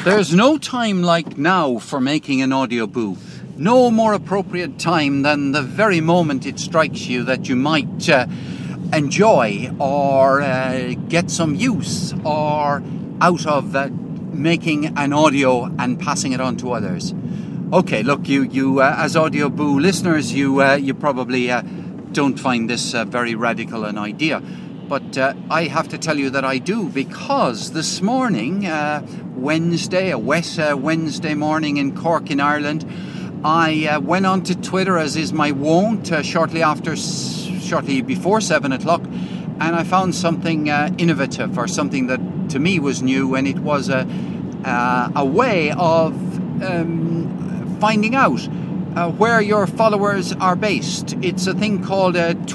There's no time like now for making an audio boo. No more appropriate time than the very moment it strikes you that you might enjoy or get some use or out of making an audio and passing it on to others. Okay, look, you as audio boo listeners, you probably don't find this very radical an idea. But I have to tell you that I do, because this morning, Wednesday, a wet Wednesday morning in Cork in Ireland, I went on to Twitter, as is my wont, shortly before 7 o'clock, and I found something innovative, or something that to me was new, and it was a way of finding out where your followers are based. It's a thing called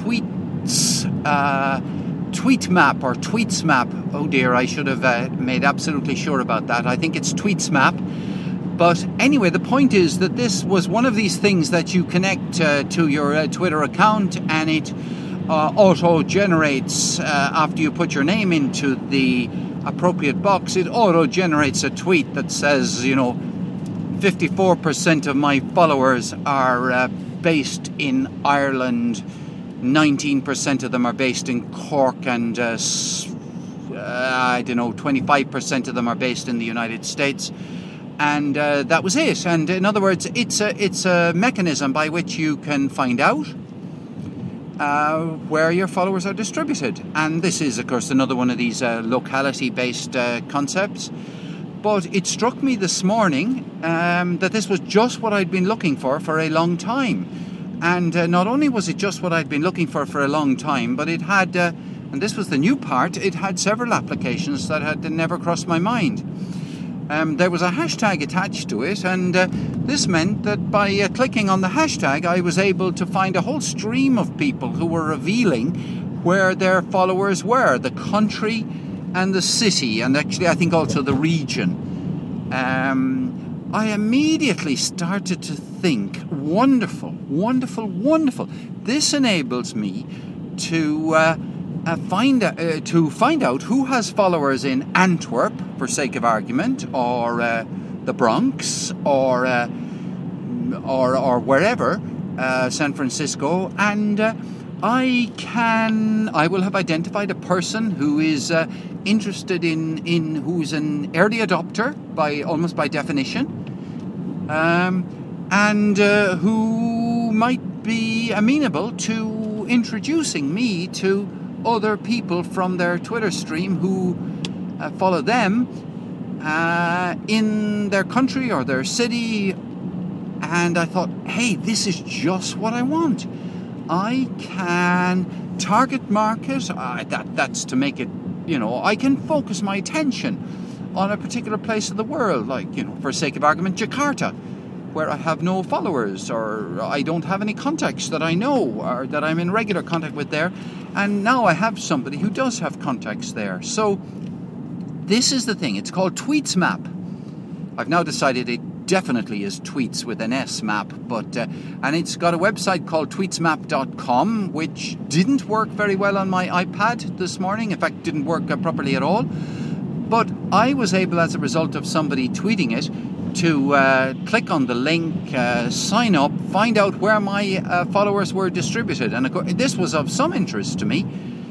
Tweetmap or Tweetsmap. Oh dear, I should have made absolutely sure about that. I think it's Tweetsmap. But anyway, the point is that this was one of these things that you connect to your Twitter account, and it auto-generates, after you put your name into the appropriate box, it auto-generates a tweet that says, 54% of my followers are based in Ireland, 19% of them are based in Cork, and 25% of them are based in the United States. And that was it. And in other words, it's a mechanism by which you can find out where your followers are distributed. And this is, of course, another one of these locality-based concepts. But it struck me this morning that this was just what I'd been looking for a long time. And not only was it just what I'd been looking for a long time, but it had, and this was the new part, it had several applications that had never crossed my mind. There was a hashtag attached to it, and this meant that by clicking on the hashtag, I was able to find a whole stream of people who were revealing where their followers were, the country and the city, and actually I think also the region. I immediately started to think, wonderful. This enables me to find out who has followers in Antwerp, for sake of argument, or the Bronx, or wherever, San Francisco, and I will have identified a person who is interested in who's an early adopter almost by definition, and who might be amenable to introducing me to other people from their Twitter stream who follow them in their country or their city. And I thought, hey, this is just what I want. I can target market, that's to make it, I can focus my attention on a particular place of the world, like, for sake of argument, Jakarta, where I have no followers, or I don't have any contacts that I know, or that I'm in regular contact with there, and now I have somebody who does have contacts there. So this is the thing, it's called Tweetsmap. I've now decided it definitely is tweets with an S map, but and it's got a website called tweetsmap.com, which didn't work very well on my iPad this morning. In fact, didn't work properly at all. But I was able, as a result of somebody tweeting it, to click on the link, sign up, find out where my followers were distributed. And of course, this was of some interest to me.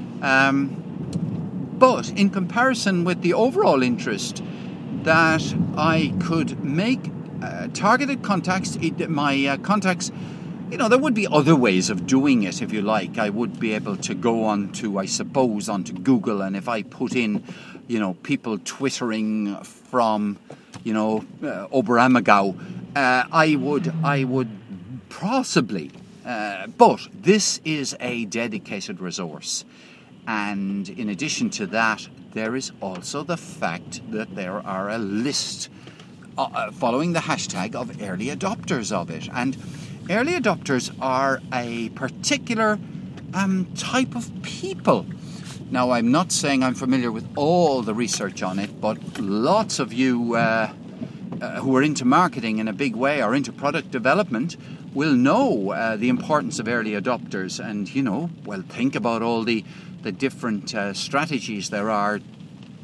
But in comparison with the overall interest that I could make targeted contacts, my contacts, there would be other ways of doing it, if you like. I would be able to go onto Google, and if I put in, people twittering from, Oberammergau, I would possibly, but this is a dedicated resource. And in addition to that, there is also the fact that there are a list following the hashtag of early adopters of it. And early adopters are a particular type of people. Now, I'm not saying I'm familiar with all the research on it, but lots of you who are into marketing in a big way or into product development will know the importance of early adopters. And, think about all the different strategies there are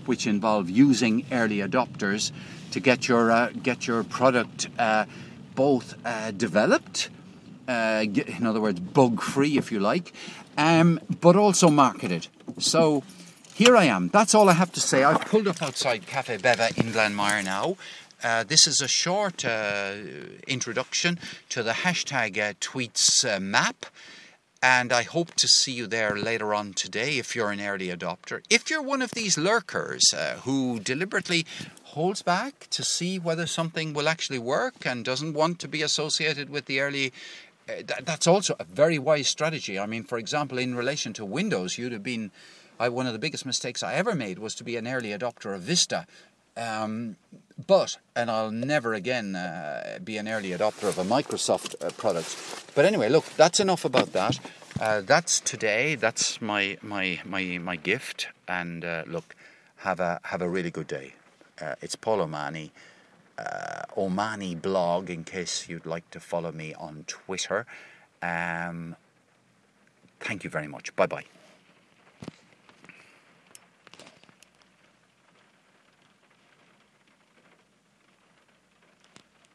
which involve using early adopters to get your product both developed, in other words, bug-free, if you like, but also marketed. So here I am. That's all I have to say. I've pulled up outside Cafe Beva in Glenmire now. This is a short introduction to the hashtag tweets map. And I hope to see you there later on today if you're an early adopter. If you're one of these lurkers who deliberately holds back to see whether something will actually work and doesn't want to be associated with the early, that's also a very wise strategy. I mean, for example, in relation to Windows, you'd have been, one of the biggest mistakes I ever made was to be an early adopter of Vista. And I'll never again be an early adopter of a Microsoft product. But anyway, look, that's enough about that. That's today. That's my gift. And look, have a really good day. It's Paul O'Mahony, O'Mahony blog, in case you'd like to follow me on Twitter. Thank you very much. Bye bye.